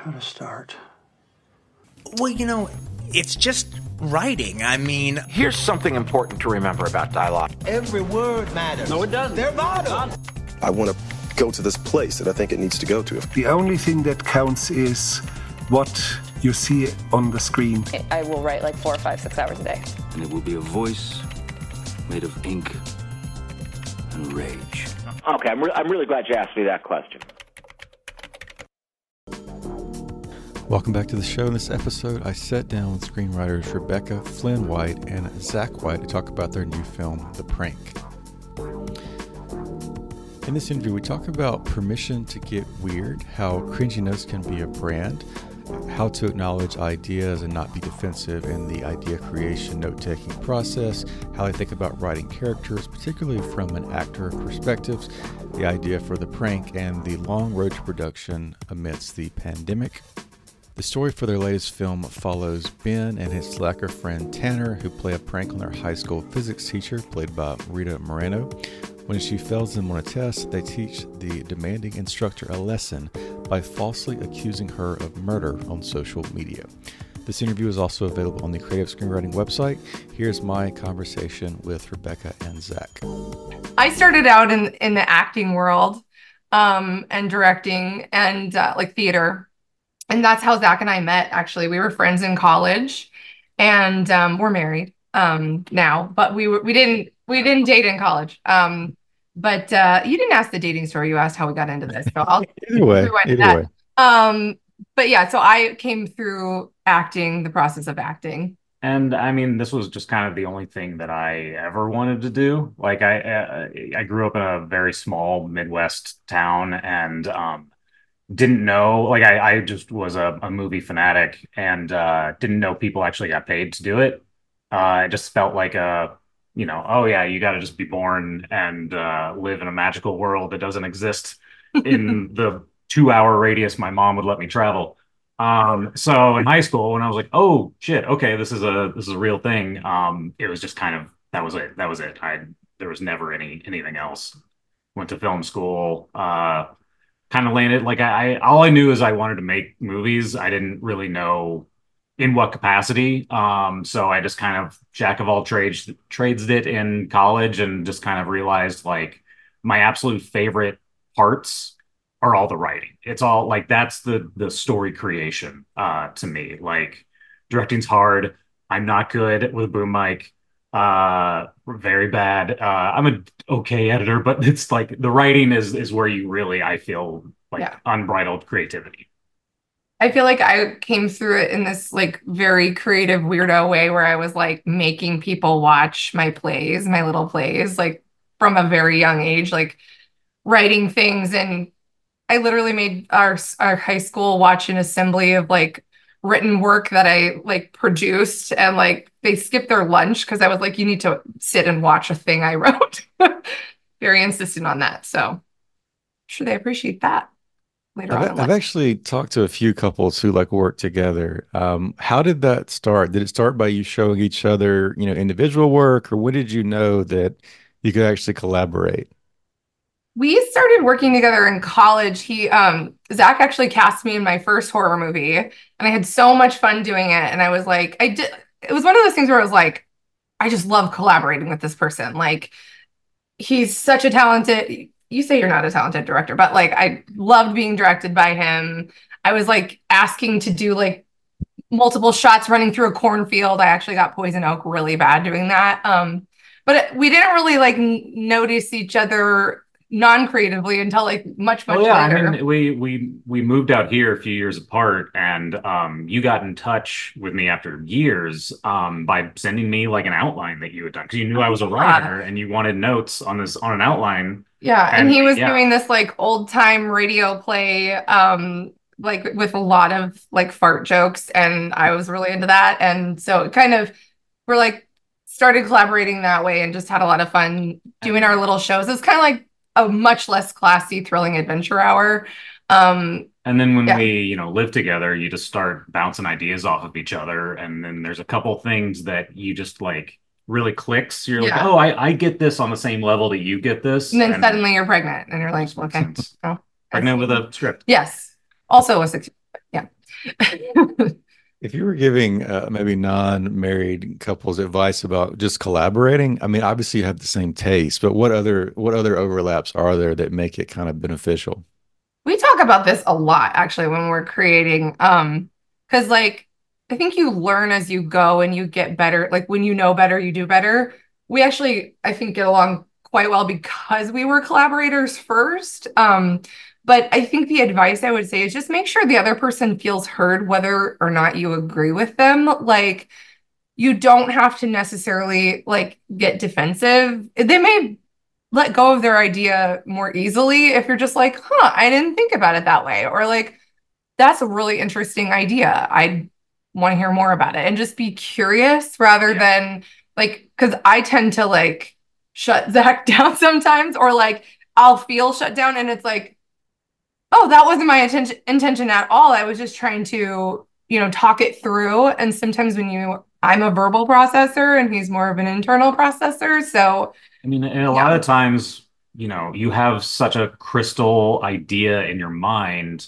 how to start. Well, it's just writing. I mean... Here's something important to remember about dialogue. Every word matters. No, it doesn't. They're vital. I want to go to this place that I think it needs to go to. The only thing that counts is what you see on the screen. I will write like 4 or 5, 6 hours a day. And it will be a voice made of ink and rage. Okay, I'm really glad you asked me that question. Welcome back to the show. In this episode, I sat down with screenwriters Rebecca Flynn White and Zach White to talk about their new film, The Prank. In this interview, we talk about permission to get weird, how cringiness can be a brand, how to acknowledge ideas and not be defensive in the idea creation, note-taking process, how they think about writing characters, particularly from an actor perspective, the idea for The Prank, and the long road to production amidst the pandemic. The story for their latest film follows Ben and his slacker friend Tanner, who play a prank on their high school physics teacher, played by Rita Moreno. When she fails them on a test, they teach the demanding instructor a lesson by falsely accusing her of murder on social media. This interview is also available on the Creative Screenwriting website. Here's my conversation with Rebecca and Zach. I started out in the acting world and directing and like theater. And that's how Zach and I met, actually. We were friends in college and we're married now, but we didn't date in college. But you didn't ask the dating story. You asked how we got into this. So I'll either way. But yeah, so I came through acting, the process of acting. And I mean, this was just kind of the only thing that I ever wanted to do. Like I grew up in a very small Midwest town and didn't know, like I just was a movie fanatic and didn't know people actually got paid to do it. It just felt like oh yeah, you got to just be born and live in a magical world that doesn't exist in the 2-hour radius my mom would let me travel. So in high school, when I was like, oh shit, okay, this is a real thing. It was just kind of, that was it. There was never anything else. Went to film school, kind of landed, like all I knew is I wanted to make movies. I didn't really know in what capacity. So I just kind of jack of all trades it in college and just kind of realized like my absolute favorite parts are all the writing. It's all like, that's the story creation to me. Like directing's hard. I'm not good with a boom mic. Very bad. I'm an okay editor, but it's like the writing is where you really, I feel like unbridled creativity. I feel like I came through it in this like very creative weirdo way where I was like making people watch my plays, my little plays, like from a very young age, like writing things. And I literally made our high school watch an assembly of like written work that I like produced, and like they skipped their lunch because I was like, you need to sit and watch a thing I wrote. Very insistent on that. So I'm sure they appreciate that. I've actually talked to a few couples who like work together. How did that start? Did it start by you showing each other, individual work, or when did you know that you could actually collaborate? We started working together in college. Zach actually cast me in my first horror movie, and I had so much fun doing it. And I was like, it was one of those things where I was like, I just love collaborating with this person. Like, he's such a talented, you say you're not a talented director, but like I loved being directed by him. I was like asking to do like multiple shots running through a cornfield. I actually got poison oak really bad doing that. But we didn't really like notice each other non-creatively until like much later. I mean, we moved out here a few years apart, and you got in touch with me after years by sending me like an outline that you had done because you knew I was a writer and you wanted notes on an outline. Yeah, and he was doing this like old time radio play like with a lot of like fart jokes, and I was really into that, and so it kind of we're like started collaborating that way and just had a lot of fun doing our little shows. It's kind of like a much less classy, thrilling adventure hour. And then when we, live together, you just start bouncing ideas off of each other. And then there's a couple things that you just like really clicks. You're like, oh, I get this on the same level that you get this. And then suddenly you're pregnant and you're like, okay. Pregnant with a script. Yes. Also a 6. Yeah. If you were giving maybe non-married couples advice about just collaborating, I mean, obviously you have the same taste, but what other overlaps are there that make it kind of beneficial? We talk about this a lot actually when we're creating, because like I think you learn as you go and you get better. Like when you know better, you do better. We actually, I think, get along quite well because we were collaborators first. But I think the advice I would say is just make sure the other person feels heard, whether or not you agree with them. Like you don't have to necessarily like get defensive. They may let go of their idea more easily if you're just like, huh, I didn't think about it that way. Or like, that's a really interesting idea. I want to hear more about it and just be curious rather than like, because I tend to like shut Zach down sometimes, or like I'll feel shut down and it's like, oh, that wasn't my intention at all. I was just trying to, talk it through. And sometimes I'm a verbal processor and he's more of an internal processor. So, I mean, and a lot of times, you have such a crystal idea in your mind,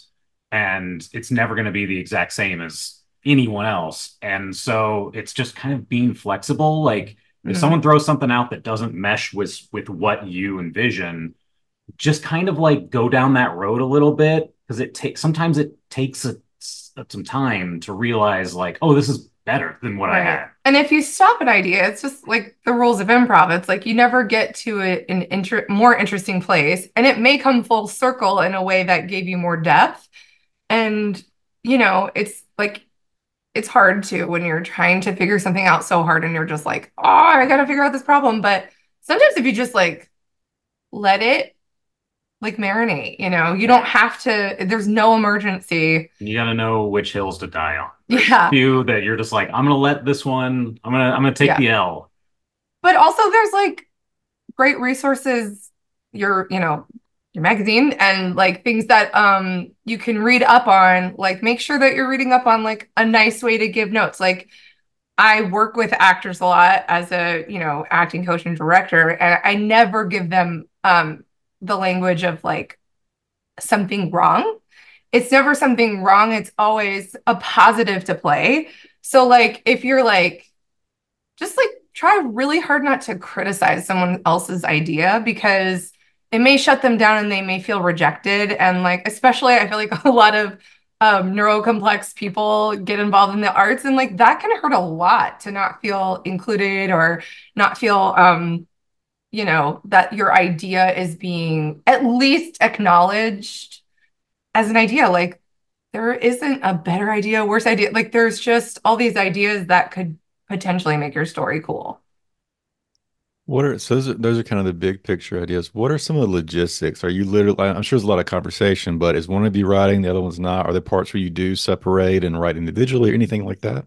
and it's never going to be the exact same as anyone else. And so it's just kind of being flexible. Like if someone throws something out that doesn't mesh with what you envision, just kind of like go down that road a little bit, because sometimes it takes some time to realize like, oh, this is better than what I had. And if you stop an idea, it's just like the rules of improv. It's like you never get to more interesting place, and it may come full circle in a way that gave you more depth. And it's like it's hard to when you're trying to figure something out so hard, and you're just like, oh, I got to figure out this problem. But sometimes if you just like let it like marinate, you don't have to, there's no emergency. You got to know which hills to die on. There's a few that you're just like, I'm going to let this one, I'm going to take the L. But also there's like great resources, your magazine, and like things that you can read up on. Like make sure that you're reading up on like a nice way to give notes. Like I work with actors a lot as a, acting coach and director, and I never give them the language of like something wrong. It's never something wrong. It's always a positive to play. So like, if you're like, just like try really hard not to criticize someone else's idea, because it may shut them down and they may feel rejected. And like, especially I feel like a lot of neurocomplex people get involved in the arts, and like that can hurt a lot to not feel included or not feel, that your idea is being at least acknowledged as an idea. Like there isn't a better idea, worse idea. Like there's just all these ideas that could potentially make your story cool. Those are kind of the big picture ideas. What are some of the logistics? Are you literally, I'm sure there's a lot of conversation, but is one of you writing, the other one's not? Are there parts where you do separate and write individually or anything like that?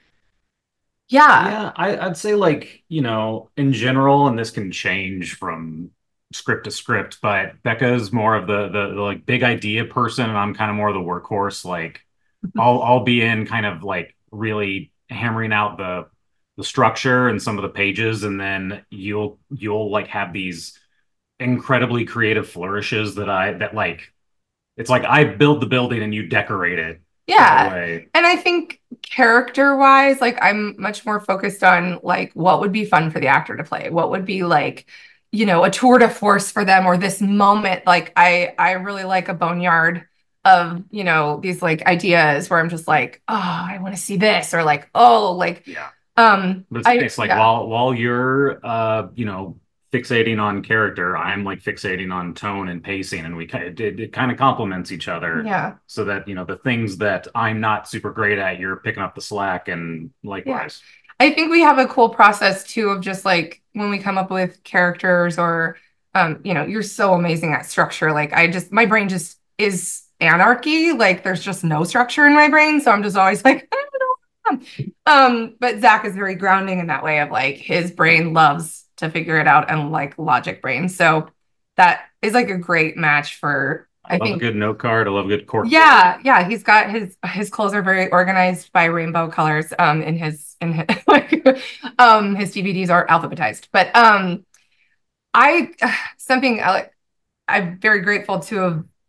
Yeah. I'd say like, in general, and this can change from script to script, but Becca's more of the like big idea person, and I'm kind of more of the workhorse. Like I'll be in kind of like really hammering out the structure and some of the pages, and then you'll like have these incredibly creative flourishes that like it's like I build the building and you decorate it. Yeah. And I think character wise, like I'm much more focused on like what would be fun for the actor to play, what would be like, a tour de force for them, or this moment. Like I really like a boneyard of, these like ideas where I'm just like, oh, I want to see this, or like, oh, like but it's like while you're fixating on character, I'm like fixating on tone and pacing, and it kind of complements each other. Yeah. So that the things that I'm not super great at, you're picking up the slack, and likewise. Yeah. I think we have a cool process too of just like when we come up with characters, or you're so amazing at structure. Like my brain just is anarchy. Like there's just no structure in my brain, so I'm just always like, I don't know. But Zach is very grounding in that way of like his brain loves to figure it out, and like logic brain. So that is like a great match for, I think, a good note card. I love a good cork. Yeah. He's got his clothes are very organized by rainbow colors. In his like his DVDs are alphabetized. But I'm very grateful to have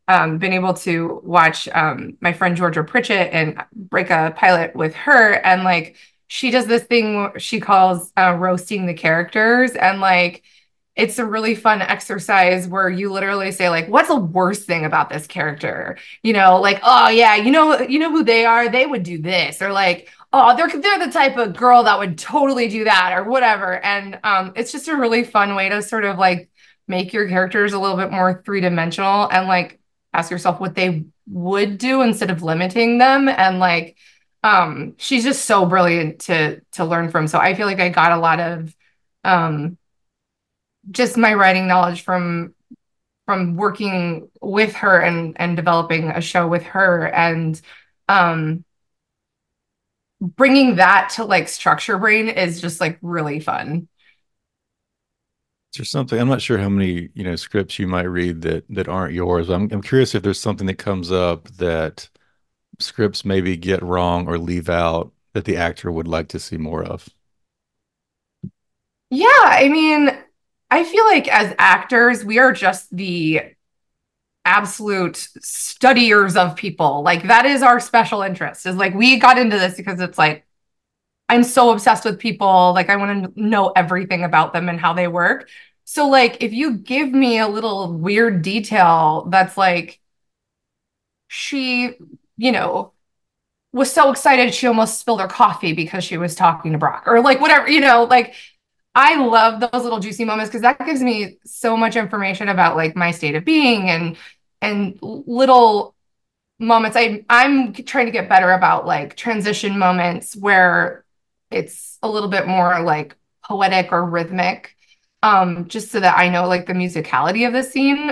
been able to watch my friend Georgia Pritchett and break a pilot with her, and like she does this thing she calls roasting the characters, and like it's a really fun exercise where you literally say like, what's the worst thing about this character? Like, oh yeah, you know who they are, they would do this, or like, oh, they're the type of girl that would totally do that, or whatever. And it's just a really fun way to sort of like make your characters a little bit more three-dimensional, and like ask yourself what they would do instead of limiting them. And like she's just so brilliant to learn from. So I feel like I got a lot of just my writing knowledge from working with her and developing a show with her, and bringing that to like Structure Brain is just like really fun. Is there something, I'm not sure how many, scripts you might read that aren't yours. I'm curious if there's something that comes up that scripts maybe get wrong or leave out that the actor would like to see more of. Yeah, I mean, I feel like as actors, we are just the absolute studiers of people. Like that is our special interest. Is like we got into this because it's like I'm so obsessed with people. Like I want to know everything about them and how they work. So like if you give me a little weird detail that's like she, was so excited she almost spilled her coffee because she was talking to Brock, or like whatever, like I love those little juicy moments because that gives me so much information about like my state of being, and little moments. I'm trying to get better about like transition moments where it's a little bit more like poetic or rhythmic, just so that I know like the musicality of the scene.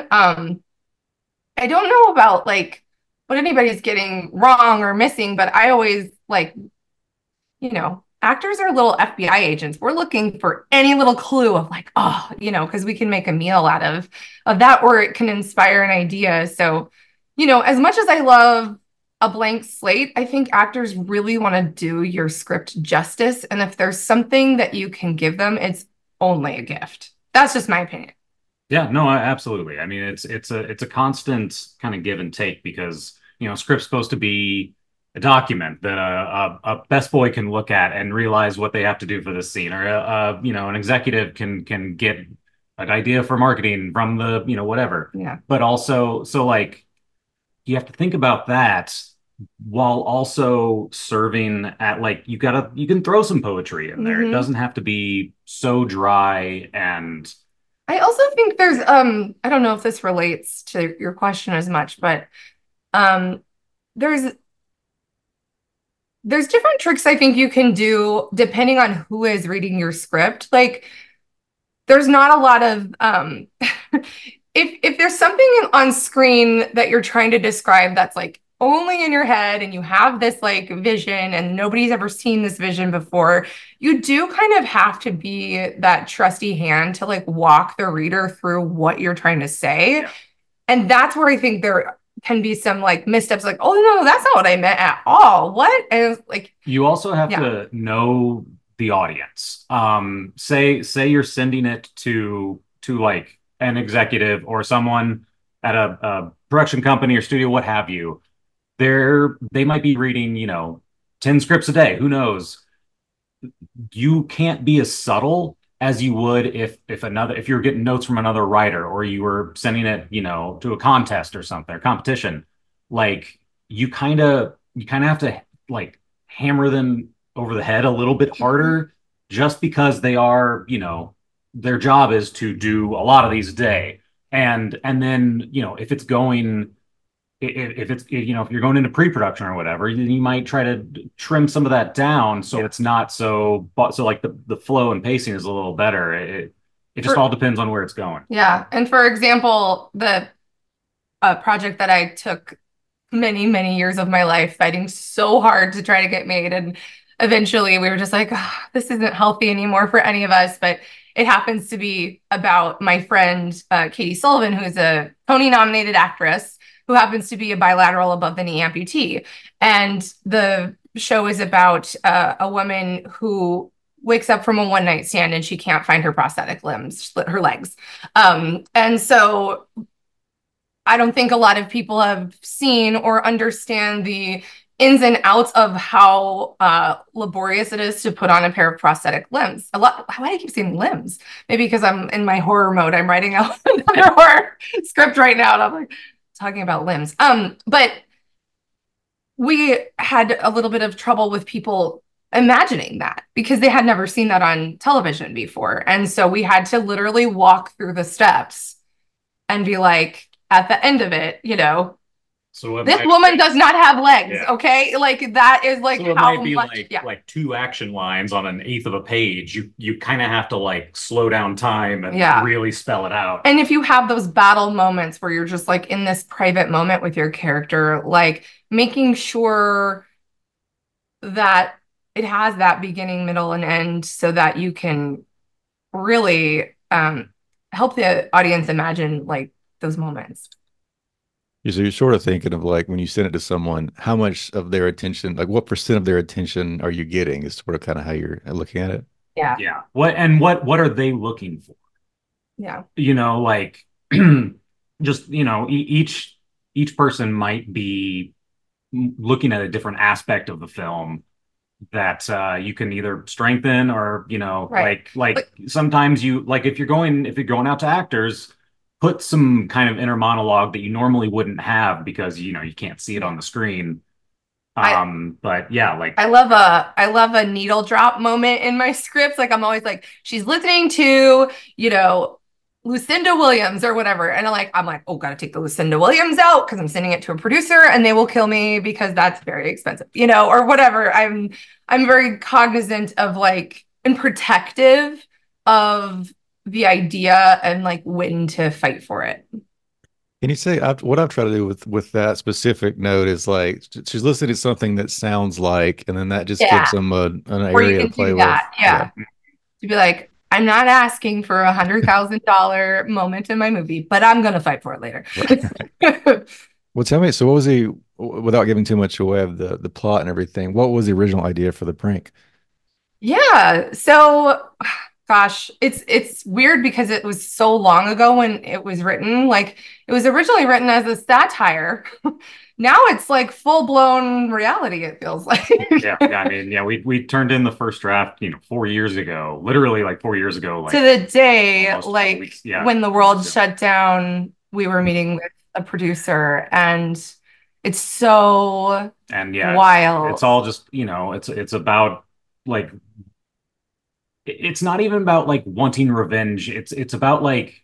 I don't know about like what anybody's getting wrong or missing, but I always like, actors are little FBI agents. We're looking for any little clue of like, oh, because we can make a meal out of that, or it can inspire an idea. So, as much as I love a blank slate, I think actors really want to do your script justice. And if there's something that you can give them, it's only a gift. That's just my opinion. Yeah, no, absolutely. I mean, it's a constant kind of give and take because, script's supposed to be a document that a best boy can look at and realize what they have to do for this scene, or an executive can get an idea for marketing from the whatever. Yeah. But also, so like you have to think about that while also serving at like you can throw some poetry in there. It doesn't have to be so dry. And I also think there's I don't know if this relates to your question as much, but there's different tricks I think you can do depending on who is reading your script. Like there's not a lot of if there's something on screen that you're trying to describe that's like only in your head, and you have this like vision and nobody's ever seen this vision before, you do kind of have to be that trusty hand to like walk the reader through what you're trying to say. Yeah. And that's where I think there can be some like missteps, like, oh no, that's not what I meant at all. What? And it's like you also have to know the audience. Say you're sending it to like an executive or someone at a production company or studio, what have you. They might be reading, 10 scripts a day. Who knows? You can't be as subtle as you would if you're getting notes from another writer, or you were sending it, to a contest or something, or competition. Like you kind of have to like hammer them over the head a little bit harder, just because they are, their job is to do a lot of these a day. And then, if it's going, if you're going into pre-production or whatever, you might try to trim some of that down so it's not so like the flow and pacing is a little better. It just all depends on where it's going. Yeah. And for example, the project that I took many, many years of my life fighting so hard to try to get made, and eventually we were just like, oh, this isn't healthy anymore for any of us. But it happens to be about my friend Katie Sullivan, who's a Tony-nominated actress who happens to be a bilateral above the knee amputee. And the show is about a woman who wakes up from a one-night stand and she can't find her prosthetic limbs, her legs. And so I don't think a lot of people have seen or understand the ins and outs of how laborious it is to put on a pair of prosthetic limbs. Why do I keep saying limbs? Maybe because I'm in my horror mode. I'm writing out another horror script right now, and I'm like talking about limbs. But we had a little bit of trouble with people imagining that because they had never seen that on television before. And so we had to literally walk through the steps and be like, at the end of it, So this woman does not have legs. Yeah. Okay. Like that is like so it how might be much, like 2 action lines on an eighth of a page. You kind of have to like slow down time and really spell it out. And if you have those battle moments where you're just like in this private moment with your character, like making sure that it has that beginning, middle, and end so that you can really help the audience imagine like those moments. So you're sort of thinking of like when you send it to someone, how much of their attention, like what % of their attention are you getting is sort of kind of how you're looking at it. Yeah. Yeah. What are they looking for? Yeah. Like just, each person might be looking at a different aspect of the film that you can either strengthen or, Right. like sometimes if you're going out to actors, put some kind of inner monologue that you normally wouldn't have because, you can't see it on the screen. But yeah, like I love a needle drop moment in my scripts. Like I'm always like, she's listening to, Lucinda Williams or whatever. And I'm like, oh, gotta take the Lucinda Williams out because I'm sending it to a producer and they will kill me because that's very expensive, or whatever. I'm very cognizant of like and protective of the idea and like when to fight for it. Can you say what I've tried to do with that specific note is like she's listening to something that sounds like, and then that just gives them an area to play with. Yeah. To be like, I'm not asking for $100,000 moment in my movie, but I'm gonna fight for it later. Right. Well, tell me. So, what was without giving too much away of the plot and everything? What was the original idea for the prank? Yeah. So, gosh, it's weird because it was so long ago when it was written. Like it was originally written as a satire. Now it's like full blown reality. It feels like. I mean, we turned in the first draft, 4 years ago, literally like 4 years ago, like to the day, like weeks, when the world shut down. We were meeting with a producer, and it's so wild. It's all just it's about like. It's not even about like wanting revenge. It's about like,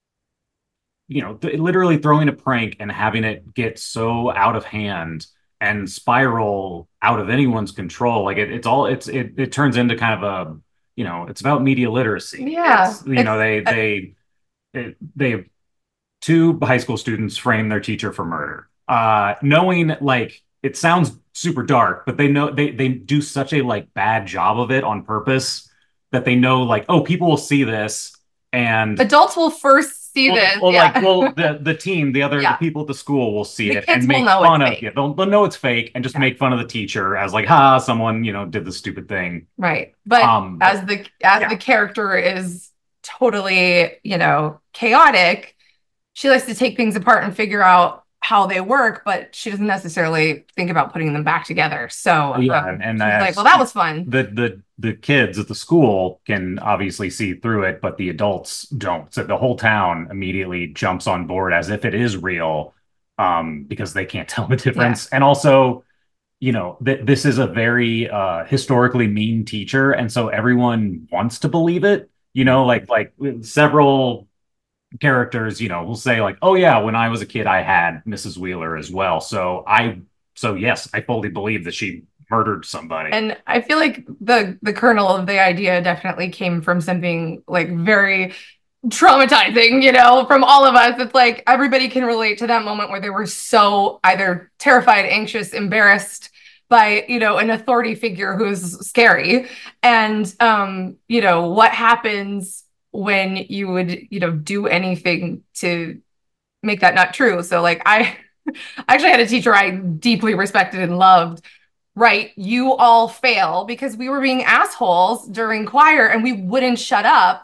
literally throwing a prank and having it get so out of hand and spiral out of anyone's control. Like it turns into kind of a, it's about media literacy. Yeah. They have 2 high school students frame their teacher for murder. Knowing like it sounds super dark, but they know they do such a like bad job of it on purpose that they know like, oh, people will see this and adults will first see this. The team, the people at the school will see it and make fun of it. They'll know it's fake and just make fun of the teacher as like, someone, did the stupid thing. Right. But as the character is totally, chaotic, she likes to take things apart and figure out how they work, but she doesn't necessarily think about putting them back together. So and like, well, that was fun. The kids at the school can obviously see through it, but the adults don't. So the whole town immediately jumps on board as if it is real, because they can't tell the difference. Yeah. And also, this is a very historically mean teacher, and so everyone wants to believe it. Like several characters, will say like, oh yeah, when I was a kid, I had Mrs. Wheeler as well. So yes, I fully believe that she murdered somebody. And I feel like the kernel of the idea definitely came from something like very traumatizing, from all of us. It's like everybody can relate to that moment where they were so either terrified, anxious, embarrassed by, an authority figure who's scary. And, what happens when you would, do anything to make that not true. So like I actually had a teacher I deeply respected and loved. Right. You all fail because we were being assholes during choir and we wouldn't shut up.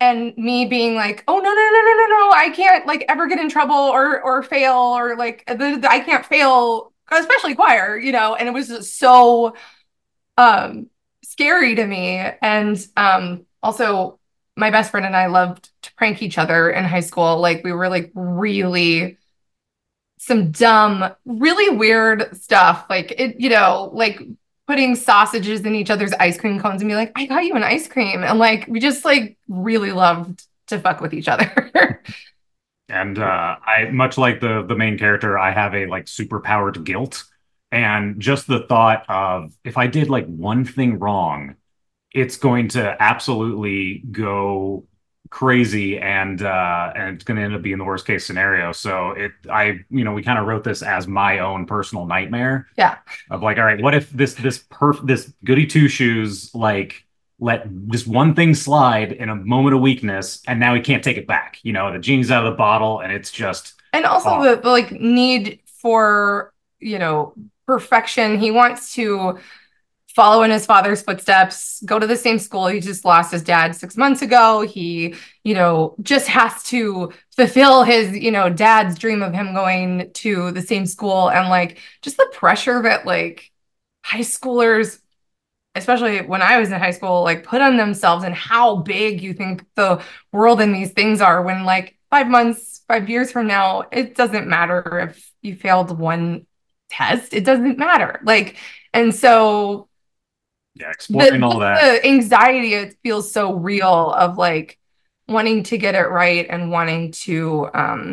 and me being like, oh, no, I can't like ever get in trouble or fail, or like I can't fail, especially choir, and it was just so scary to me. And also my best friend and I loved to prank each other in high school. Like we were like really some dumb, really weird stuff. Like it, like putting sausages in each other's ice cream cones and be like, I got you an ice cream. And like, we just like really loved to fuck with each other. And I, much like the main character, I have a like superpowered guilt. And just the thought of if I did like one thing wrong, it's going to absolutely go crazy, and it's going to end up being the worst case scenario. So we kind of wrote this as my own personal nightmare. Yeah. Of like, all right, what if this goody two shoes like let just one thing slide in a moment of weakness, and now he can't take it back. The genie's out of the bottle, and it's just and also the like need for perfection. He wants to follow in his father's footsteps, go to the same school. He just lost his dad 6 months ago. He, just has to fulfill his, dad's dream of him going to the same school. And like, just the pressure that like high schoolers, especially when I was in high school, like put on themselves, and how big you think the world and these things are, when like 5 years from now, it doesn't matter if you failed one test. It doesn't matter. Like, and so exploring all that. The anxiety, it feels so real, of like wanting to get it right and wanting to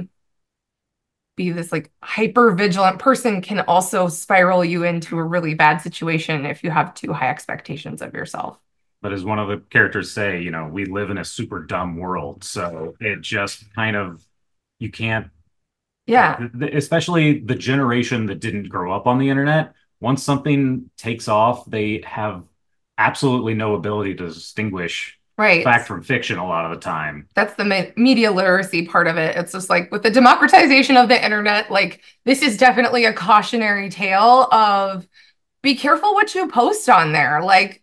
be this like hyper vigilant person can also spiral you into a really bad situation if you have too high expectations of yourself. But as one of the characters say, we live in a super dumb world. So it just kind of, you can't. Yeah. Especially the generation that didn't grow up on the internet. Once something takes off, they have absolutely no ability to distinguish fact from fiction a lot of the time. That's the media literacy part of it. It's just like with the democratization of the internet, like this is definitely a cautionary tale of be careful what you post on there. Like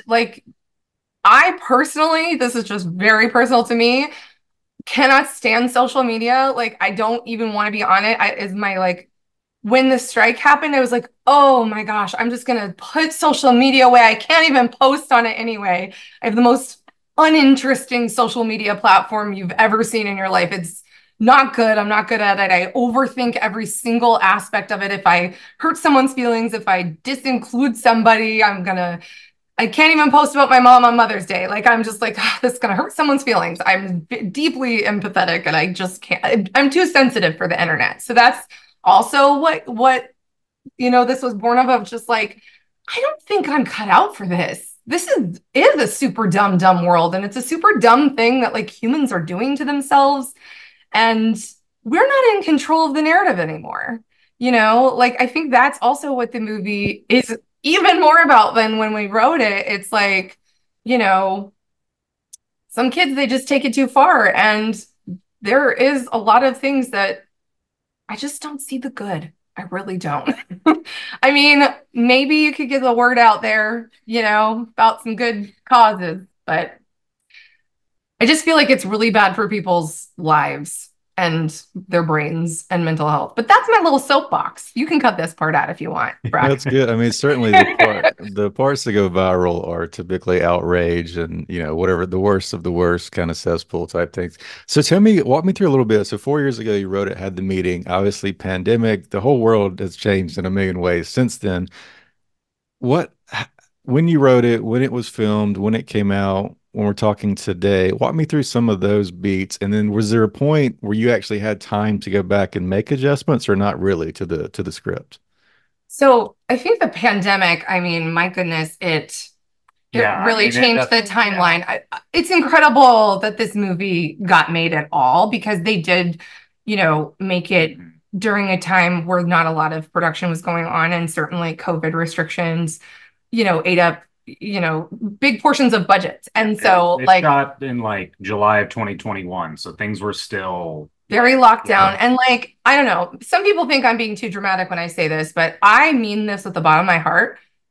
I personally, this is just very personal to me, cannot stand social media. Like I don't even want to be on it. When the strike happened, I was like, oh my gosh, I'm just going to put social media away. I can't even post on it anyway. I have the most uninteresting social media platform you've ever seen in your life. It's not good. I'm not good at it. I overthink every single aspect of it. If I hurt someone's feelings, if I disinclude somebody, I can't even post about my mom on Mother's Day. Like, I'm just like, this is going to hurt someone's feelings. I'm deeply empathetic, and I just can't. I'm too sensitive for the internet. So that's also what this was born of just like, I don't think I'm cut out for this. This is a super dumb world, and it's a super dumb thing that like humans are doing to themselves, and we're not in control of the narrative anymore. Like I think that's also what the movie is even more about than when we wrote it. It's like, some kids, they just take it too far, and there is a lot of things that I just don't see the good. I really don't. I mean, maybe you could get the word out there, about some good causes, but I just feel like it's really bad for people's lives and their brains and mental health. But that's my little soapbox. You can cut this part out if you want, Brock. That's good. I mean, certainly the parts that go viral are typically outrage and, whatever, the worst of the worst kind of cesspool type things. So walk me through a little bit. So 4 years ago, you wrote it, had the meeting, obviously pandemic, the whole world has changed in a million ways since then. When you wrote it, when it was filmed, when it came out, when we're talking today, walk me through some of those beats. And then was there a point where you actually had time to go back and make adjustments, or not really, to the script? So I think the pandemic, I mean, my goodness, it really changed the timeline. Yeah. It's incredible that this movie got made at all, because they did, make it during a time where not a lot of production was going on, and certainly COVID restrictions, ate up big portions of budgets. And so it shot in like July of 2021. So things were still very locked down. And like, I don't know, some people think I'm being too dramatic when I say this, but I mean this with the bottom of my heart.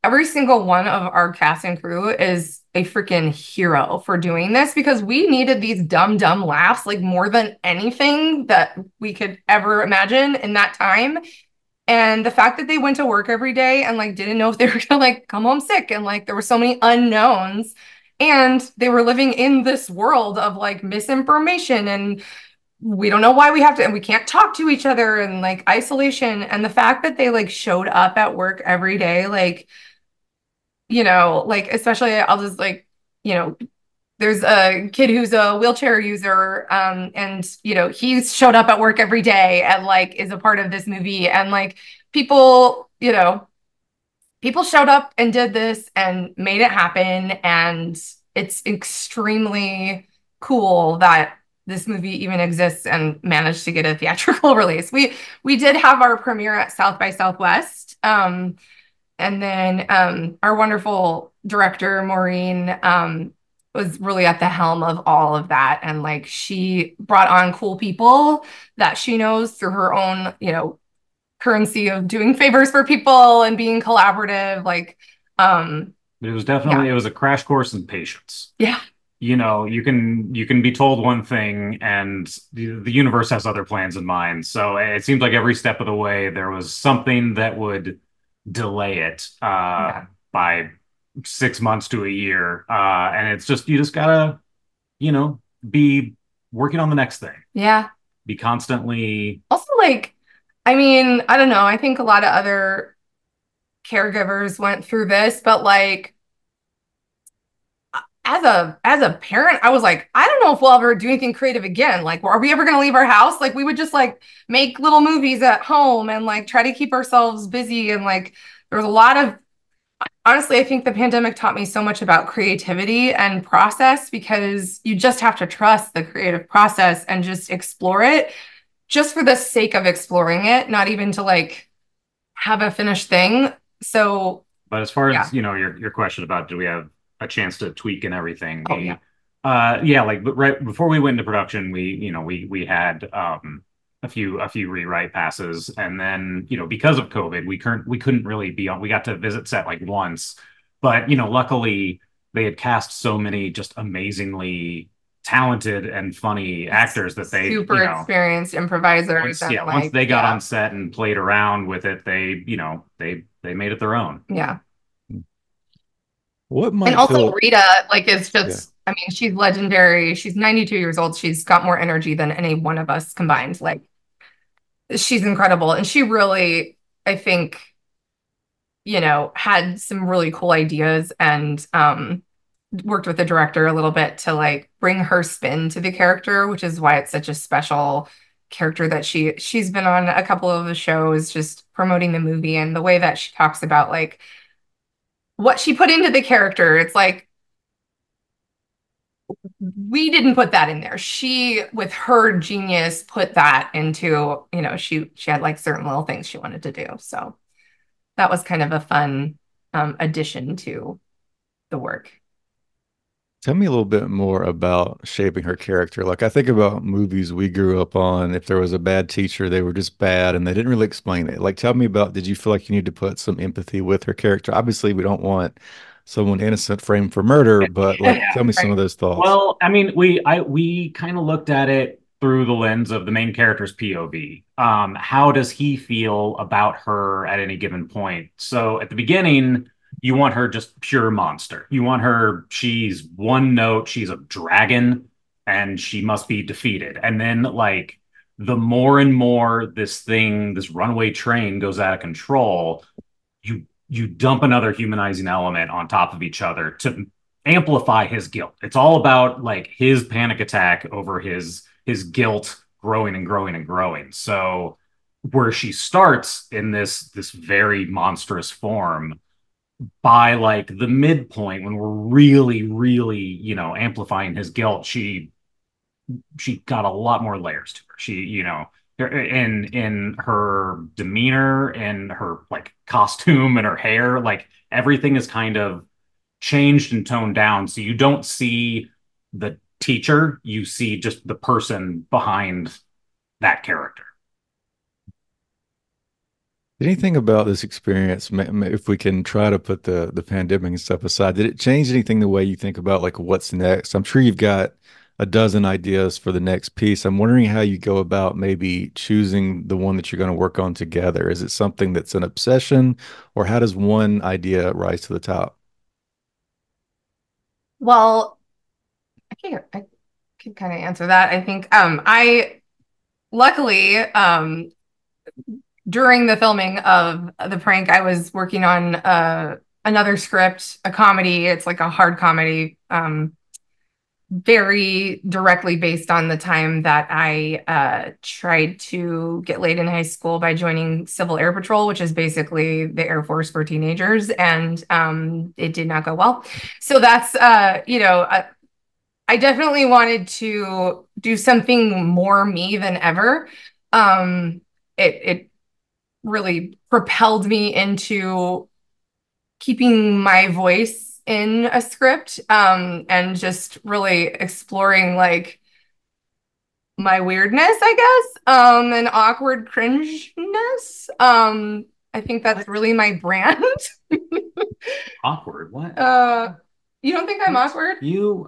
every single one of our cast and crew is a freaking hero for doing this, because we needed these dumb laughs like more than anything that we could ever imagine in that time. And the fact that they went to work every day and like didn't know if they were gonna like come home sick, and like there were so many unknowns, and they were living in this world of like misinformation, and we don't know why we have to, and we can't talk to each other, and like isolation. And the fact that they like showed up at work every day, like, you know, like especially I'll just like, you know, there's a kid who's a wheelchair user, and you know, he's showed up at work every day and like is a part of this movie. And like people, you know, people showed up and did this and made it happen. And it's extremely cool that this movie even exists and managed to get a theatrical release. We did have our premiere at South by Southwest. And then our wonderful director, Maureen, was really at the helm of all of that. And like she brought on cool people that she knows through her own, you know, currency of doing favors for people and being collaborative. Like, it was definitely, it was a crash course in patience. Yeah. You know, you can be told one thing and the universe has other plans in mind. So it seemed like every step of the way there was something that would delay it by 6 months to a year. And it's just, you just gotta, you know, be working on the next thing. Yeah. Be constantly. Also, like, I mean, I don't know. I think a lot of other caregivers went through this, but like, as a parent, I was like, I don't know if we'll ever do anything creative again. Like, are we ever going to leave our house? Like, we would just like make little movies at home and like try to keep ourselves busy. And like, there was a lot of, honestly, I think the pandemic taught me so much about creativity and process, because you just have to trust the creative process and just explore it just for the sake of exploring it, not even to like have a finished thing. So, but as far as, you know, your question about, do we have a chance to tweak and everything? Like, but right before we went into production, we had a few rewrite passes, and then, you know, because of COVID, we couldn't really be on. We got to visit set like once, but you know, luckily they had cast so many just amazingly talented and funny actors that they super experienced improvisers. Once they got on set and played around with it, they made it their own. Yeah. What might and also Rita, like, is just, I mean, she's legendary. She's 92 years old. She's got more energy than any one of us combined. Like, she's incredible. And she really, I think, you know, had some really cool ideas, and worked with the director a little bit to like bring her spin to the character, which is why it's such a special character that she's been on a couple of the shows just promoting the movie, and the way that she talks about like what she put into the character. It's like, we didn't put that in there. She, with her genius, put that into, you know, she had like certain little things she wanted to do. So that was kind of a fun addition to the work. Tell me a little bit more about shaping her character. Like, I think about movies we grew up on. If there was a bad teacher, they were just bad and they didn't really explain it. Like, tell me about, did you feel like you need to put some empathy with her character? Obviously, we don't want someone innocent framed for murder, but like, tell me some of those thoughts. Well, I mean, we kind of looked at it through the lens of the main character's POV. How does he feel about her at any given point? So at the beginning, you want her just pure monster. You want her, she's one note, she's a dragon, and she must be defeated. And then, like, the more and more this runaway train goes out of control, you dump another humanizing element on top of each other to amplify his guilt. It's all about like his panic attack over his guilt growing and growing and growing. So where she starts in this very monstrous form, by like the midpoint, when we're really, really, you know, amplifying his guilt, she got a lot more layers to her. She, you know, in her demeanor and her like costume and her hair, like everything is kind of changed and toned down. So you don't see the teacher, you see just the person behind that character. Anything about this experience, if we can try to put the pandemic and stuff aside, did it change anything the way you think about like what's next? I'm sure you've got a dozen ideas for the next piece. I'm wondering how you go about maybe choosing the one that you're going to work on together. Is it something that's an obsession, or how does one idea rise to the top? Well, I can kind of answer that. I think I luckily during the filming of The Prank, I was working on another script, a comedy. It's like a hard comedy, very directly based on the time that I tried to get laid in high school by joining Civil Air Patrol, which is basically the Air Force for teenagers, and it did not go well. So that's I definitely wanted to do something more me than ever. It really propelled me into keeping my voice in a script, and just really exploring like my weirdness, I guess, and awkward cringeness. I think that's really my brand. Awkward. What? You don't think I'm awkward? You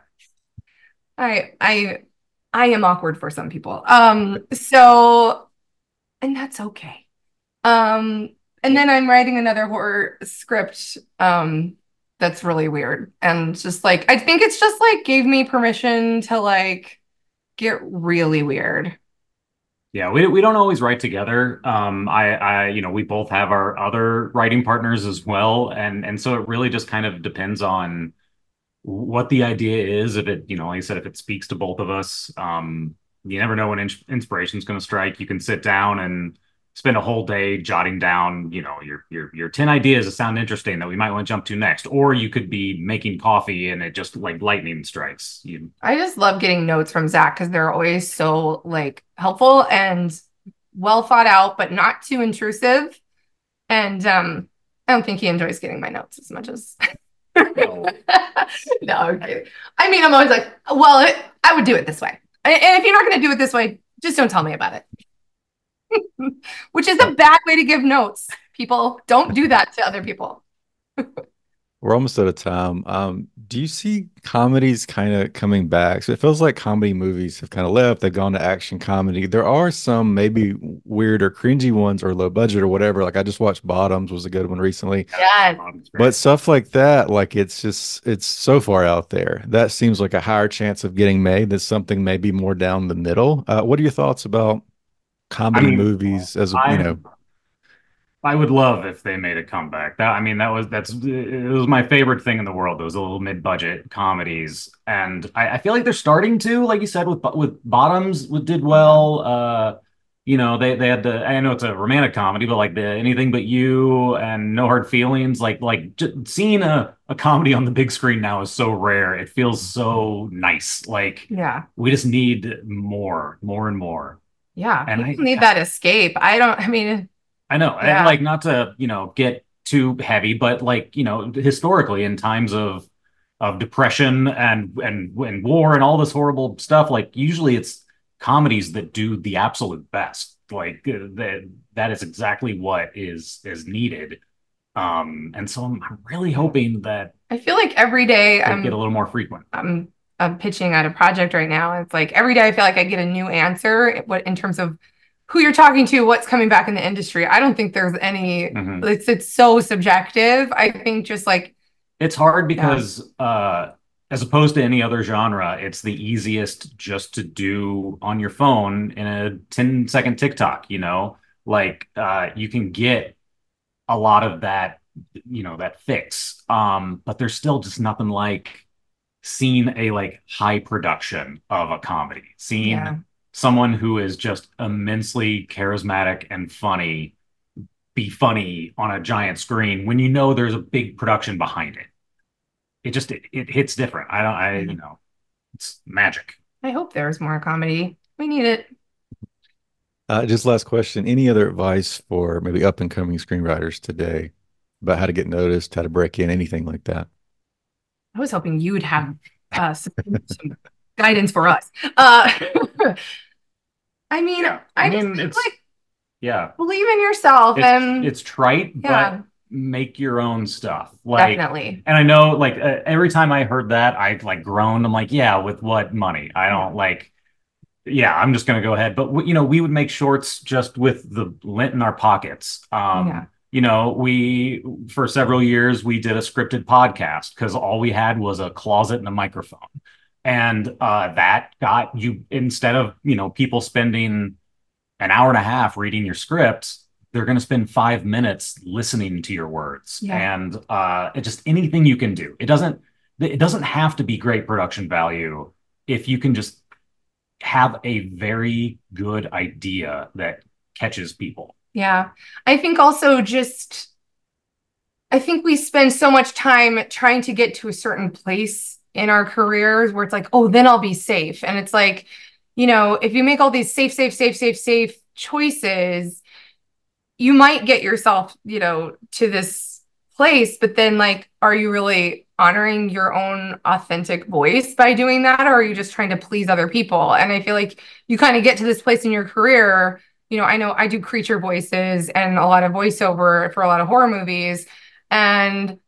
I am awkward for some people. So, and that's okay. And then I'm writing another horror script that's really weird, and just like I think it's just like gave me permission to like get really weird. Yeah, we don't always write together. We both have our other writing partners as well, and so it really just kind of depends on what the idea is. If it, like I said, if it speaks to both of us, you never know when inspiration is going to strike. You can sit down and spend a whole day jotting down, your 10 ideas that sound interesting that we might want to jump to next. Or you could be making coffee and it just like lightning strikes. I just love getting notes from Zach because they're always so like helpful and well thought out, but not too intrusive. And I don't think he enjoys getting my notes as much as no, I'm kidding. I mean, I'm always like, well, I would do it this way. And if you're not going to do it this way, just don't tell me about it. Which is a bad way to give notes. People don't do that to other people. We're almost out of time. Do you see comedies kind of coming back? So it feels like comedy movies have kind of left. They've gone to action comedy. There are some maybe weird or cringy ones or low budget or whatever. Like I just watched Bottoms was a good one recently. Yeah. But stuff like that, like it's so far out there. That seems like a higher chance of getting made than something maybe more down the middle. What are your thoughts about comedy movies I would love if they made a comeback. It was my favorite thing in the world. Those little mid-budget comedies, and I feel like they're starting to, like you said, with Bottoms did well. They had I know it's a romantic comedy, but like the Anything But You and No Hard Feelings, seeing a comedy on the big screen now is so rare. It feels so nice. Like yeah, we just need more and more. Yeah, and people need that escape. I know, yeah. And not to, get too heavy, but historically in times of depression and war and all this horrible stuff, like usually it's comedies that do the absolute best. Like that is exactly what is needed. And so I'm really hoping that I feel like every day I get a little more frequent. I'm pitching at a project right now. It's like every day I feel like I get a new answer in terms of who you're talking to, what's coming back in the industry. I don't think there's any, it's so subjective. I think just like. It's hard because as opposed to any other genre, it's the easiest just to do on your phone in a 10-second TikTok, you can get a lot of that, that fix. But there's still just nothing like seeing a high production of a comedy, seeing someone who is just immensely charismatic and funny be funny on a giant screen when there's a big production behind it. It hits different. It's magic. I hope there's more comedy. We need it. Just last question. Any other advice for maybe up and coming screenwriters today about how to get noticed, how to break in, anything like that? I was hoping you would have some guidance for us. I mean, it's like Yeah. Believe in yourself, and It's trite, yeah, but make your own stuff. Like, definitely. and I know, like, every time I heard that, I like groaned. I'm like, yeah, with what money? I don't like. Yeah, I'm just gonna go ahead. But we would make shorts just with the lint in our pockets. Yeah. We for several years we did a scripted podcast because all we had was a closet and a microphone, and that got you, instead of people spending an hour and a half reading your script, they're going to spend 5 minutes listening to your words. Yeah. And it just anything you can do. It doesn't have to be great production value if you can just have a very good idea that catches people. Yeah. I think also I think we spend so much time trying to get to a certain place in our careers where it's like, oh, then I'll be safe. And it's like, if you make all these safe choices, you might get yourself, to this place, but then like, are you really honoring your own authentic voice by doing that? Or are you just trying to please other people? And I feel like you kind of get to this place in your career. I know I do creature voices and a lot of voiceover for a lot of horror movies. And,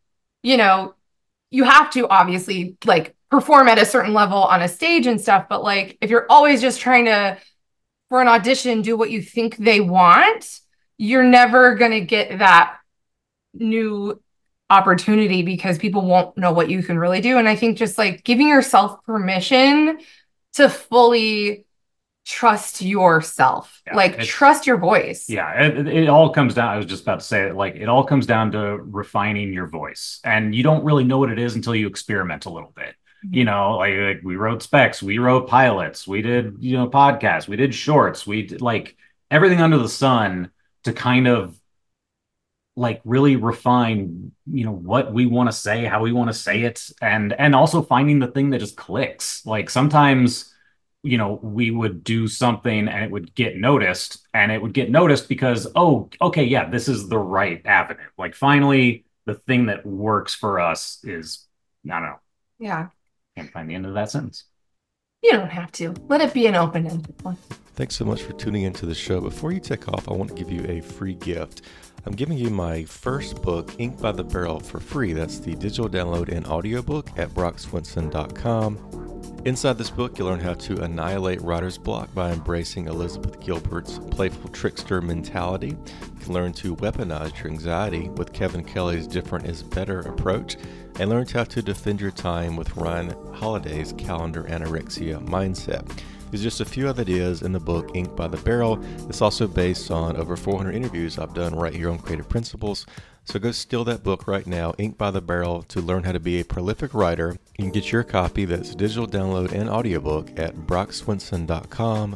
you have to obviously like perform at a certain level on a stage and stuff. But like, if you're always just trying to, for an audition, do what you think they want, you're never going to get that new opportunity because people won't know what you can really do. And I think just like giving yourself permission to fully trust yourself, trust your voice. Yeah, it all comes down. I was just about to say it. Like, it all comes down to refining your voice, and you don't really know what it is until you experiment a little bit. Like we wrote specs, we wrote pilots, we did podcasts, we did shorts, we did like everything under the sun to kind of like really refine what we want to say, how we want to say it, and also finding the thing that just clicks. Like sometimes we would do something and it would get noticed, because, oh, okay, yeah, this is the right avenue. Like finally the thing that works for us is, I don't know. Yeah. Can't find the end of that sentence. You don't have to. Let it be an open-ended one. Thanks so much for tuning into the show. Before you take off, I want to give you a free gift. I'm giving you my first book, Ink by the Barrel, for free. That's the digital download and audiobook at brockswinson.com. Inside this book, you'll learn how to annihilate writer's block by embracing Elizabeth Gilbert's playful trickster mentality. You can learn to weaponize your anxiety with Kevin Kelly's different is better approach, and learn how to defend your time with Ryan Holiday's calendar anorexia mindset. There's just a few other ideas in the book, Ink by the Barrel. It's also based on over 400 interviews I've done right here on Creative Principles. So go steal that book right now, Ink by the Barrel, to learn how to be a prolific writer. You can get your copy, that's digital download and audiobook, at brockswinson.com,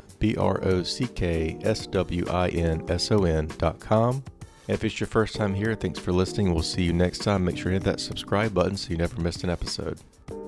brockswinson.com. And if it's your first time here, thanks for listening. We'll see you next time. Make sure to hit that subscribe button so you never miss an episode.